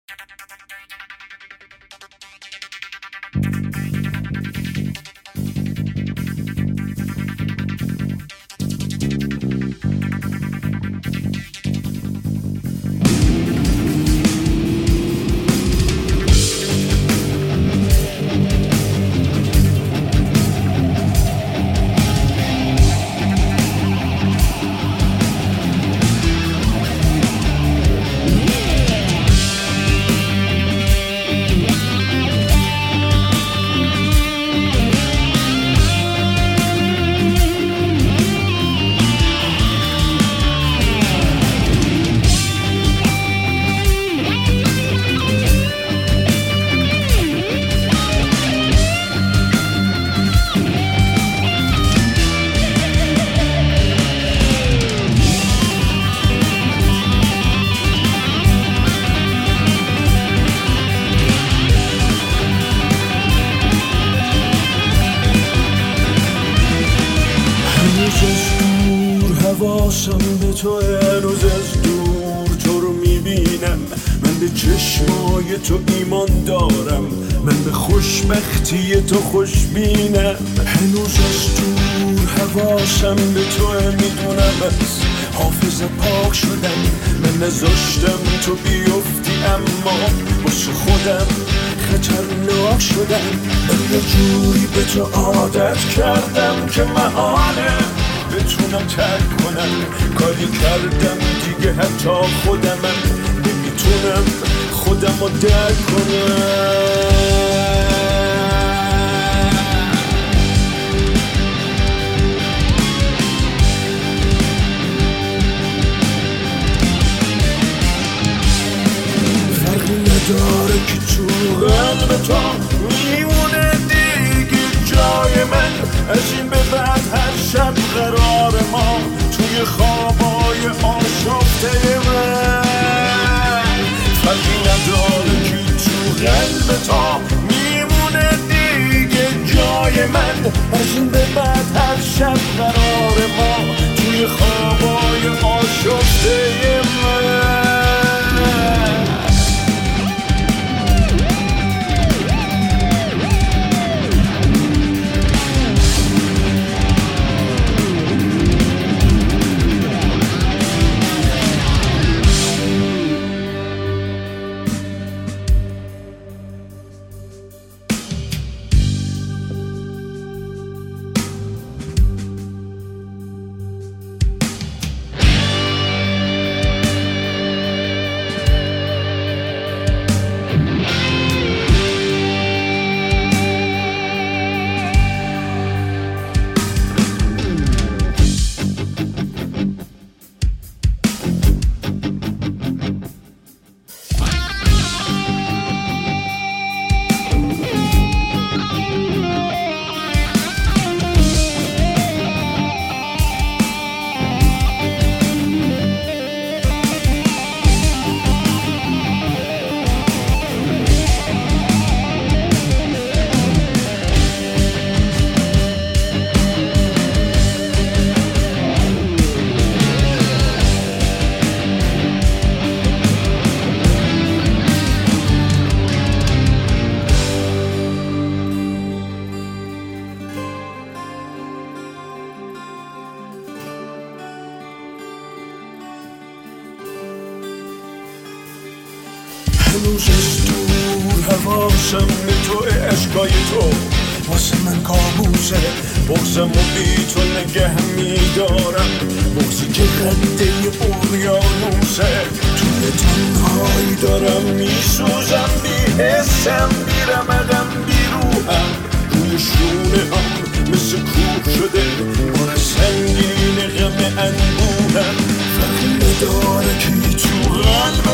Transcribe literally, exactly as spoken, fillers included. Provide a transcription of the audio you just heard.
حواسم به تو هنوز از دور تو رو میبینم. من به چشمای تو ایمان دارم، من به خوشبختی تو خوشبینم. هنوز از دور حواسم به تو میدونم، از حافظه پاک شدم. من نذاشتم تو بیفتی اما واسه خودم خطرناک شدم. من یه جوری به تو عادت کردم که محاله بتونم ترک کنم. کاری کردم دیگه حتی خودمم نمیتونم خودم رو درک کنم. فرقی نداره که تو قلب تو میمونه دیگه جای من. از این به بعد هر شب قرار ما توی خوابای آشفته من. فرقی نداره که تو قلب تو میمونه دیگه جای من. از این به بعد هر شب قرار ما توی خوابای آشفته من. هنوز از دور حواسم به تو عشقای تو واسه من کابوسه. بغزم و بی تو نگه میدارم، بغزی که قده اقیانوسه. توی تنهایی دارم میسوزم، بی حسم بی رمقم بی روحم. روی شونه هم مثل کوه شده بار سنگین غم انبوهم. فرقی نداره که تو قلب